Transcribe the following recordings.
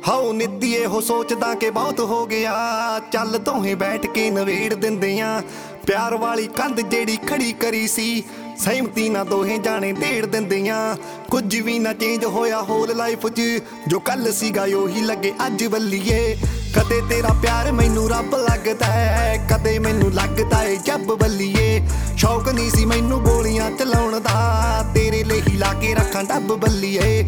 How ਨਿੱਤੀ ਇਹੋ ਸੋਚਦਾ ਕਿ ਬਹੁਤ ਹੋ ਗਿਆ। ਚੱਲ ਦੋਹੇ ਬੈਠ ਕੇ ਨਵੇੜ ਦਿੰਦੇ ਆ ਪਿਆਰ ਵਾਲੀ ਕੰਧ ਜਿਹੜੀ ਖੜੀ ਕਰੀ ਸੀ। ਸਹਿਮਤੀ ਨਾ ਦੋਹੇ ਜਾਣੇ ਢੇੜ ਦਿੰਦੇ ਆ। ਕੁਝ ਵੀ ਨਾ ਚੇਂਜ ਹੋਇਆ ਹੋਲ ਲਾਈਫ 'ਚ, ਜੋ ਕੱਲ ਸੀਗਾ ਉਹੀ ਲੱਗੇ ਅੱਜ ਬੱਲੀਏ। ਕਦੇ ਤੇਰਾ ਪਿਆਰ ਮੈਨੂੰ ਰੱਬ ਲੱਗਦਾ ਹੈ, ਕਦੇ ਮੈਨੂੰ ਲੱਗਦਾ ਏ ਜੱਬ ਬੱਲੀਏ। ਸ਼ੌਕ ਨਹੀਂ ਸੀ ਮੈਨੂੰ ਗੋਲੀਆਂ ਚਲਾਉਣ ਦਾ, ਤੇਰੇ ਲਈ ਹੀ ਲਾ ਕੇ ਰੱਖਾਂ ਡੱਬ ਬੱਲੀਏ।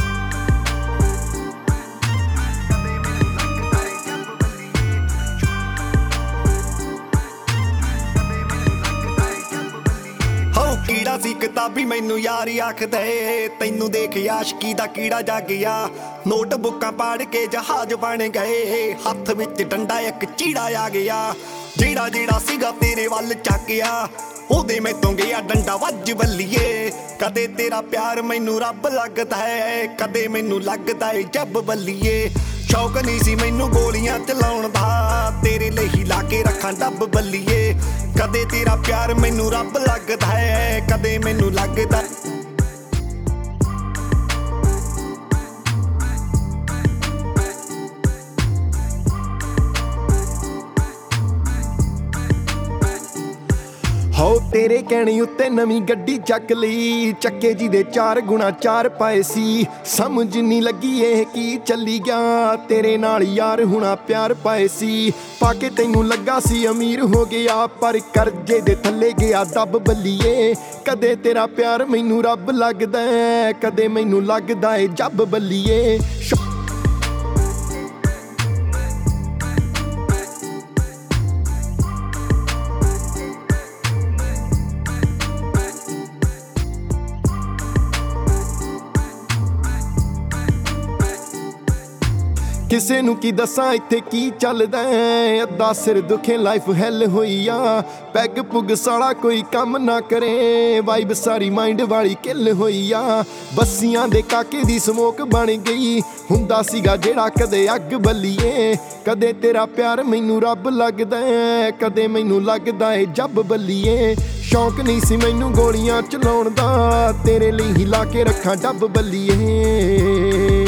ਕੀੜਾ ਸੀ ਕਿਤਾਬੀ ਮੈਨੂੰ ਯਾਰੀ ਆਖਦੇ, ਤੈਨੂੰ ਦੇਖ ਆਸ਼ਕੀ ਦਾ ਕੀੜਾ ਜਾਗ ਗਿਆ। ਨੋਟਬੁੱਕਾਂ ਪਾੜ ਕੇ ਜਹਾਜ਼ ਬਣ ਗਏ, ਹੱਥ ਵਿੱਚ ਡੰਡਾ ਇੱਕ ਚੀੜਾ ਆ ਗਿਆ। ਜਿਹੜਾ ਜਿਹੜਾ ਸੀਗਾ ਤੇਰੇ ਵੱਲ ਚੱਕਿਆ, ਉਹਦੇ ਮੈਥੋਂ ਗਿਆ ਡੰਡਾ ਵੱਜ ਬੱਲੀਏ। ਕਦੇ ਤੇਰਾ ਪਿਆਰ ਮੈਨੂੰ ਰੱਬ ਲੱਗਦਾ ਹੈ, ਕਦੇ ਮੈਨੂੰ ਲੱਗਦਾ ਏ ਜੱਬ ਬੱਲੀਏ। ਸ਼ੌਕ ਨਹੀਂ ਸੀ ਮੈਨੂੰ ਗੋਲੀਆਂ ਚਲਾਉਣ ਦਾ, ਤੇਰੇ ਲਈ ਹੀ ਲਾ ਕੇ ਰੱਖਾਂ ਡੱਬ ਬੱਲੀਏ। ਕਦੇ ਤੇਰਾ ਪਿਆਰ ਮੈਨੂੰ ਰੱਬ ਲੱਗਦਾ ਹੈ, ਕਦੇ ਮੈਨੂੰ ਲੱਗਦਾ। ਹੋ ਤੇਰੇ ਕਹਿਣੇ ਉੱਤੇ ਨਵੀਂ ਗੱਡੀ ਚੱਕ ਲਈ, ਚੱਕੇ ਜੀ ਦੇ 4 ਗੁਣਾ 4 ਪਾਏ ਸੀ। ਸਮਝ ਨਹੀਂ ਲੱਗੀ ਇਹ ਕੀ ਚੱਲੀ ਗਿਆ, ਤੇਰੇ ਨਾਲ ਯਾਰ ਹੁਣਾ ਪਿਆਰ ਪਾਏ ਸੀ। ਪਾ ਕੇ ਤੈਨੂੰ ਲੱਗਾ ਸੀ ਅਮੀਰ ਹੋ ਗਿਆ, ਪਰ ਕਰਜ਼ੇ ਦੇ ਥੱਲੇ ਗਿਆ ਦੱਬ ਬੱਲੀਏ। ਕਦੇ ਤੇਰਾ ਪਿਆਰ ਮੈਨੂੰ ਰੱਬ ਲੱਗਦਾ, ਕਦੇ ਮੈਨੂੰ ਲੱਗਦਾ ਏ ਜੱਬ ਬੱਲੀਏ। ਕਿਸੇ ਨੂੰ ਕੀ ਦੱਸਾਂ ਇੱਥੇ ਕੀ ਚੱਲਦਾ, ਅੱਧਾ ਸਿਰ ਦੁਖੇ ਲਾਈਫ ਹੈਲ ਹੋਈ ਆ। ਪੈਗ ਪੁੱਗ ਸਾਲਾ ਕੋਈ ਕੰਮ ਨਾ ਕਰੇ, ਵਾਈਬ ਸਾਰੀ ਮਾਈਂਡ ਵਾਲੀ ਕਿੱਲ ਹੋਈ ਆ। ਬੱਸੀਆਂ ਦੇ ਕਾਕੇ ਦੀ ਸਮੋਕ ਬਣ ਗਈ, ਹੁੰਦਾ ਸੀਗਾ ਜਿਹੜਾ ਕਦੇ ਅੱਗ ਬੱਲੀਏ। ਕਦੇ ਤੇਰਾ ਪਿਆਰ ਮੈਨੂੰ ਰੱਬ ਲੱਗਦਾ, ਕਦੇ ਮੈਨੂੰ ਲੱਗਦਾ ਏ ਜੱਬ ਬੱਲੀਏ। ਸ਼ੌਕ ਨਹੀਂ ਸੀ ਮੈਨੂੰ ਗੋਲੀਆਂ ਚਲਾਉਣ ਦਾ, ਤੇਰੇ ਲਈ ਹੀ ਲਾ ਕੇ ਰੱਖਾਂ ਡੱਬ ਬੱਲੀਏ।